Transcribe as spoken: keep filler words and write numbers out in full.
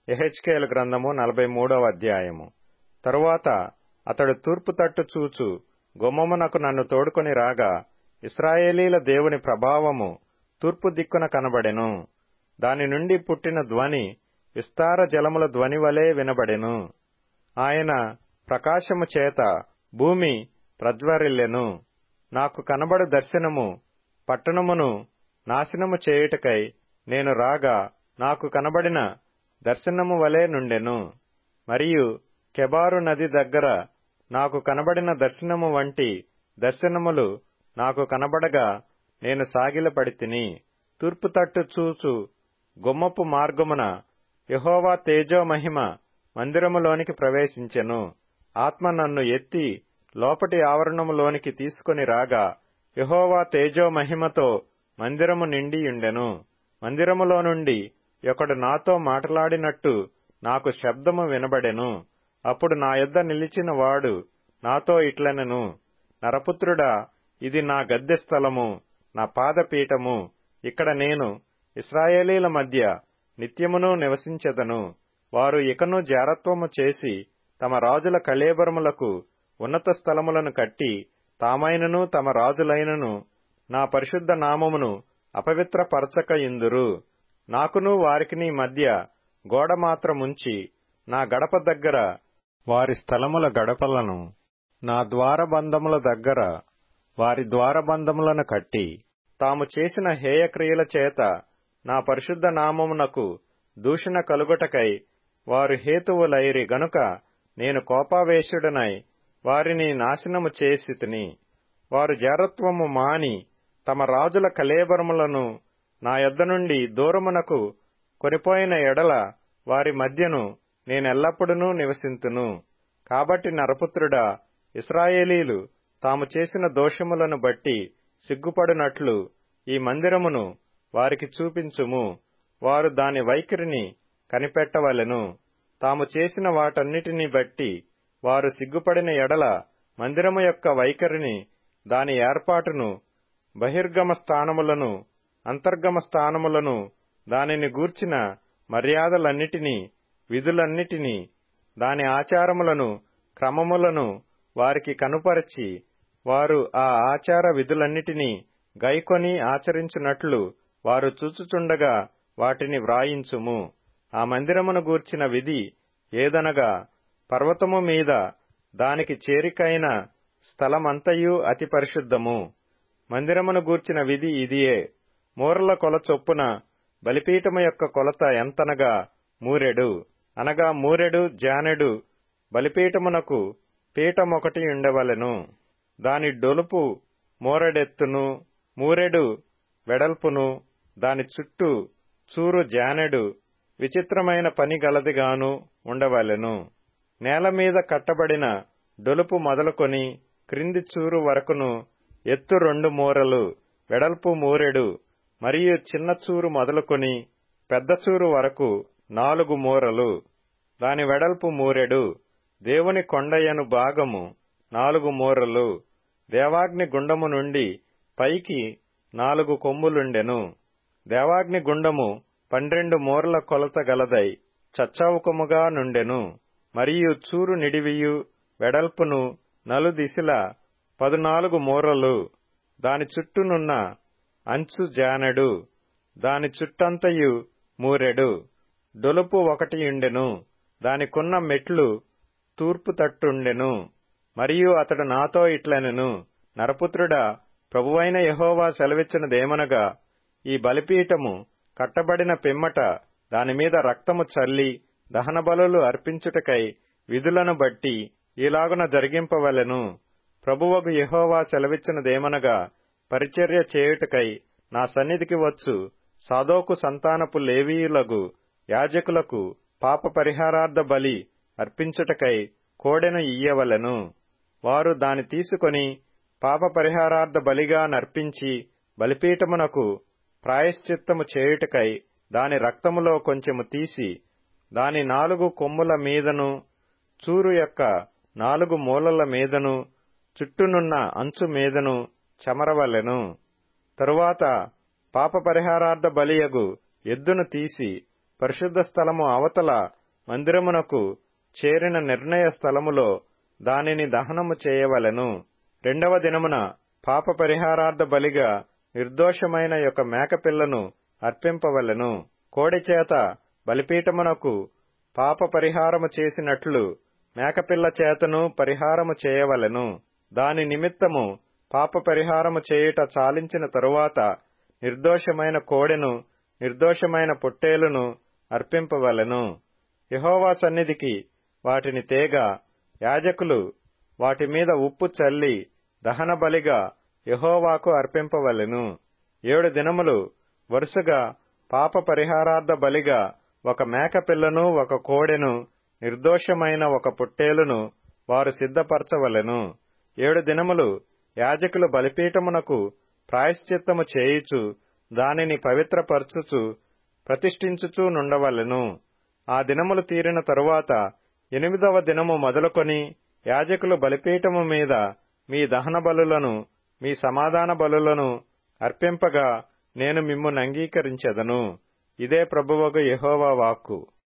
యెహెజ్కేలు గ్రంథము నలభై మూడవ అధ్యాయము. తరువాత అతడు తూర్పు తట్టు చూచు గుమ్మమునకు నన్ను తోడుకొని రాగా, ఇశ్రాయేలీల దేవుని ప్రభావము తూర్పు దిక్కున కనబడెను. దాని నుండి పుట్టిన ధ్వని విస్తార జలముల ధ్వని వలె వినబడెను. ఆయన ప్రకాశము చేత భూమి ప్రజ్వరిల్లెను. నాకు కనబడు దర్శనము పట్టణమును నాశనము చేయుటకై నేను రాగా, నాకు కనబడిన దర్శనము వలె నుండెను. మరియు కెబారు నది దగ్గర నాకు కనబడిన దర్శనము వంటి దర్శనములు నాకు కనబడగా నేను సాగిలపడితిని. తూర్పు తట్టు చూచు గుమ్మపు మార్గమున యెహోవా తేజోమహిమ మందిరములోనికి ప్రవేశించెను. ఆత్మ నన్ను ఎత్తి లోపటి ఆవరణములోనికి తీసుకొని రాగా, యెహోవా తేజోమహిమతో మందిరము నిండియుండెను. మందిరములో నుండి ఒకడు నాతో మాట్లాడినట్టు నాకు శబ్దము వినబడెను. అప్పుడు నా యొద్ద నిలిచిన వాడు నాతో ఇట్లనెను, నరపుత్రుడా, ఇది నా గద్దె స్థలము, నా పాదపీఠము. ఇక్కడ నేను ఇశ్రాయేలీల మధ్య నిత్యమును నివసించెదను. వారు ఇకను జారత్వము చేసి తమ రాజుల కళేబరములకు ఉన్నత స్థలములను కట్టి తామైనను తమ రాజులైనను నా పరిశుద్ధ నామమును అపవిత్రపరచక ఇందురు. నాకును వారికిని మధ్య గోడ మాత్రముంచి నా గడప దగ్గర వారి స్థలముల గడపలను, నా ద్వారబంధముల దగ్గర వారి ద్వారబంధములను కట్టి, తాము చేసిన హేయక్రియల చేత నా పరిశుద్ధ నామమునకు దూషణ కలుగుటకై వారు హేతువులైరి గనుక నేను కోపావేశుడనై వారిని నాశనము చేసితిని. వారు జారత్వము మాని తమ రాజుల కళేబరములను నా యొద్ద నుండి దూరమునకు కొనిపోయిన ఎడల వారి మధ్యను నేనెల్లప్పుడూ నివసింతును. కాబట్టి నరపుత్రుడా, ఇశ్రాయేలీలు తాము చేసిన దోషములను బట్టి సిగ్గుపడునట్లు ఈ మందిరమును వారికి చూపించుము. వారు దాని వైఖరిని కనిపెట్టవలెను. తాము చేసిన వాటన్నిటిని బట్టి వారు సిగ్గుపడిన ఎడల మందిరము యొక్క వైఖరిని, దాని ఏర్పాటును, బహిర్గమ స్థానములను, అంతర్గమ స్థానములను, దానిని గూర్చిన మర్యాదలన్నిటినీ, విధులన్నిటినీ, దాని ఆచారములను, క్రమములను వారికి కనుపరచి, వారు ఆ ఆచార విధులన్నిటినీ గైకొని ఆచరించున్నట్లు వారు చూచుచుండగా వాటిని వ్రాయించుము. ఆ మందిరమును గూర్చిన విధి ఏదనగా, పర్వతము మీద దానికి చేరికైన స్థలమంతయు అతి పరిశుద్ధము. మందిరమును గూర్చిన విధి ఇదియే. మూరల కొల చొప్పున బలిపీఠము యొక్క కొలత ఎంతనగా మూరెడు, అనగా మూరెడు జానెడు బలిపీఠమునకు పీఠమొకటి ఉండవలెను. దాని డొలుపు మూరెడెత్తును, మూరెడు వెడల్పును, దాని చుట్టూ చూరు జానెడు విచిత్రమైన పని గలదిగాను ఉండవలెను. నేల మీద కట్టబడిన డొలుపు మొదలుకొని క్రింది చూరు వరకును ఎత్తు రెండు మూరలు, వెడల్పు మూరెడు, మరియు చిన్న చూరు మొదలుకొని పెద్ద చూరు వరకు నాలుగు మూరలు. దాని వెడల్పు మూరెడు. దేవుని కొండయను భాగము నాలుగు మూరలు. దేవాగ్ని గుండము నుండి పైకి నాలుగు కొమ్ములుండెను. దేవాగ్ని గుండము పన్నెండు మూరల కొలత గలదై చచ్చౌకముగా నుండెను. మరియు చూరు నిడివియు వెడల్పును నలుదిశల పదునాలుగు మూరలు. దాని చుట్టూనున్న అంచు జానెడు, దాని చుట్టంతయు మూరెడు. డొలుపు ఒకటియుండెను. దానికున్న మెట్లు తూర్పు తట్టుండెను. మరియు అతడు నాతో ఇట్లనెను, నరపుత్రుడా, ప్రభువైన యెహోవా సెలవిచ్చినదేమనగా, ఈ బలిపీఠము కట్టబడిన పిమ్మట దానిమీద రక్తము చల్లి దహనబలులు అర్పించుటకై విధులను బట్టి ఈలాగున జరిగింపవలెను. ప్రభువగు యెహోవా సెలవిచ్చినదేమనగా, పరిచర్య చేయుటకై నా సన్నిధికి వచ్చు సాదోకు సంతానపు లేవీయులగు యాజకులకు పాప పరిహారార్థ బలి అర్పించుటకై కోడెను ఇయ్యవలెను. వారు దాని తీసుకొని పాప పరిహారార్థ బలిగా నర్పించి బలిపీఠమునకు ప్రాయశ్చిత్తము చేయుటకై దాని రక్తములో కొంచెము తీసి దాని నాలుగు కొమ్ముల మీదను, చూరు యొక్క నాలుగు మూలల మీదను, చుట్టూనున్న అంచు మీదను చెమరవలెను. తరువాత పాప పరిహారార్థ బలియగు ఎద్దును తీసి పరిశుద్ధ స్థలము అవతల మందిరమునకు చేరిన నిర్ణయ స్థలములో దానిని దహనము చేయవలెను. రెండవ దినమున పాప పరిహారార్థ బలిగా నిర్దోషమైన యొక్క మేకపిల్లను అర్పింపవలెను. కోడిచేత బలిపీఠమునకు పాప పరిహారము చేసినట్లు మేకపిల్ల చేతను పరిహారము చేయవలెను. దాని నిమిత్తము పాప పరిహారము చేయుట చాలించిన తరువాత నిర్దోషమైన కోడెను నిర్దోషమైన పొట్టేలును అర్పింపవలెను. యెహోవా సన్నిధికి వాటిని తేగా యాజకులు వాటి మీద ఉప్పు చల్లి దహన బలిగా యెహోవాకు అర్పింపవలెను. ఏడు దినములు వరుసగా పాప పరిహారార్థ బలిగా ఒక మేకపిల్లను ఒక కోడెను నిర్దోషమైన ఒక పొట్టేలును వారు సిద్ధపరచవలెను. ఏడు దినములు యాజకులు బలిపీఠమునకు ప్రాయశ్చిత్తము చేయుచు దానిని పవిత్రపరచుచు ప్రతిష్ఠించుచూ నుండవలెను. ఆ దినములు తీరిన తరువాత ఎనిమిదవ దినము మొదలుకొని యాజకులు బలిపీఠము మీద మీ దహన బలులను మీ సమాధాన బలులను అర్పింపగా నేను మిమ్మును అంగీకరించెదను. ఇదే ప్రభువగు యెహోవా వాక్కు.